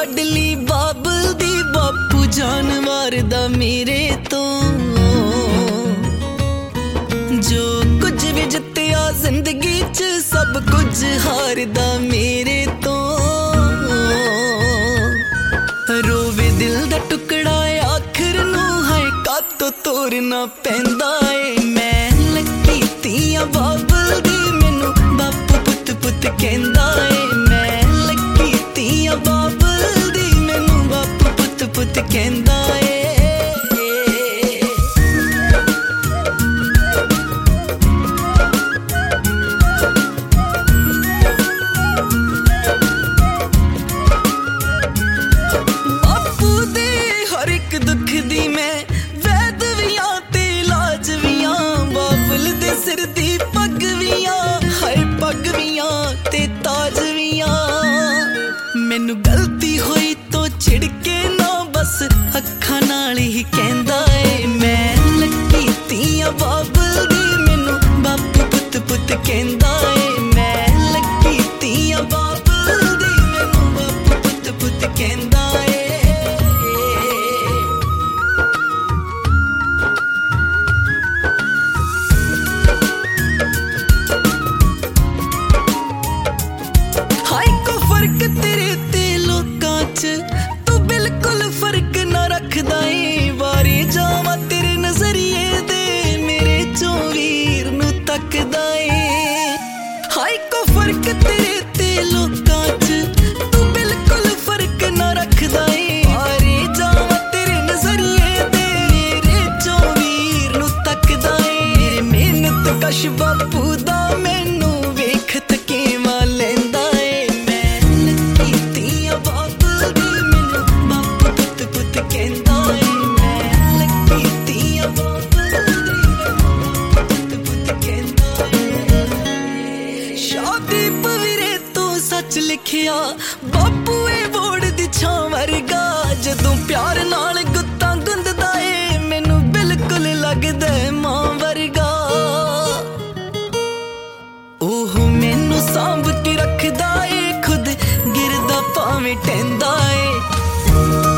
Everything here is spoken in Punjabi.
ਲਾਡਲੀ ਬਾਬਲ ਦੀ ਬਾਪੂ ਜਾਨਵਰ ਦਾ ਮੇਰੇ ਤੋਂ ਜੋ ਕੁਝ ਵੀ ਜਿੱਤਿਆ ਜ਼ਿੰਦਗੀ 'ਚ ਸਭ ਕੁਝ ਹਾਰਦਾ ਮੇਰੇ ਤੋਂ ਰੋਵੇ ਦਿਲ ਦਾ ਟੁਕੜਾ ਆਖਰ ਨੂੰ ਹਾਏ ਕਾਤੋਂ ਤੋਰਨਾ ਪੈਂਦਾ ਏ ਮੈਂ ਲੱਕੀ ਧੀਆਂ ਬਾਬਲ ਦੀ ਮੈਨੂੰ ਬਾਪੂ ਪੁੱਤ ਪੁੱਤ ਕਹਿੰਦਾ ਏ ਮੈਂ ਲੱਕੀ ਧੀਆਂ ਬਾਬਲ ਦੀ ਮੈਨੂੰ ਬਾਪੂ ਪੁੱਤ ਪੁੱਤ ਕਹਿੰਦਾ ਏ ਦੁੱਖ ਦੀ ਮੈਂ ਵੈਦ ਵੀ ਆਂ ਤੇ ਇਲਾਜ ਵੀ ਆਂ ਬਾਬਲ ਦੇ ਸਿਰ ਦੀ ਪੱਗ ਵੀ ਆਂ ਹਾਏ ਪੱਗ ਵੀ ਆਂ ਤੇ ਤਾਜ ਵੀ ਆਂ ਮੈਨੂੰ ਗਲਤੀ ਹੋਈ ਤੋਂ ਛਿੜਕੇ ਨਾ ਬਸ ਅੱਖਾਂ ਨਾਲ ਹੀ ਕਹਿੰਦਾ ਏ ਮੈਂ ਲੱਕੀ ਧੀਆਂ ਬਾਬਲ ਦੀ ਮੈਨੂੰ ਬਾਪੂ ਪੁੱਤ ਪੁੱਤ ਕਹਿੰਦਾ ਏ ਮੈਂ ਲੱਕੀ ਧੀਆਂ ਬਾਬਲ ਦੀ ਮੈਨੂੰ ਬਾਪੂ ਪੁੱਤ ਪੁੱਤ ਕਹਿੰਦਾ ਏ ਤੇਰੇ ਤੇ ਲੋਕਾਂ 'ਚ ਤੂੰ ਬਿਲਕੁਲ ਫਰਕ ਨਾ ਰੱਖਦਾ ਏ ਵਾਰੀ ਜਾਵਾਂ ਤੇਰੇ ਨਜ਼ਰੀਏ ਦੇ ਮੇਰੇ ਚੋਂ ਵੀਰ ਨੂੰ ਤੱਕਦਾ ਏ ਹਾਏ ਕੋ ਫਰਕ ਤੇਰੇ ਤੇ ਲੋਕਾਂ 'ਚ ਤੂੰ ਬਿਲਕੁਲ ਫਰਕ ਨਾ ਰੱਖਦਾ ਏ ਵਾਰੀ ਜਾਵਾਂ ਤੇਰੇ ਨਜ਼ਰੀਏ ਦੇ ਮੇਰੇ ਚੋਂ ਵੀਰ ਨੂੰ ਤੱਕਦਾ ਏ ਮੇਰੇ ਮਿਹਨਤ ਕਸ਼ ਬਾਪੂ ਦਾ ਮੈਨੂੰ ਵੇਖ ਥਕੇਵਾਂ ਲੈਂਦਾ ਸੱਚ ਲਿਖਿਆ ਬਾਪੂ ਏ ਵੋੜ ਦੀ ਛਾਂ ਵਰਗਾ ਜਦੋਂ ਪਿਆਰ ਨਾਲ ਗੁੱਤਾਂ ਗੁੰਦਦਾ ਏ ਮੈਨੂੰ ਬਿਲਕੁਲ ਲੱਗਦਾ ਮਾਂ ਵਰਗਾ ਉਹ ਮੈਨੂੰ ਸਾਂਭ ਕੇ ਰੱਖਦਾ ਏ ਖੁਦ ਗਿਰਦਾ ਭਾਵੇਂ ਟਹਿੰਦਾ ਏ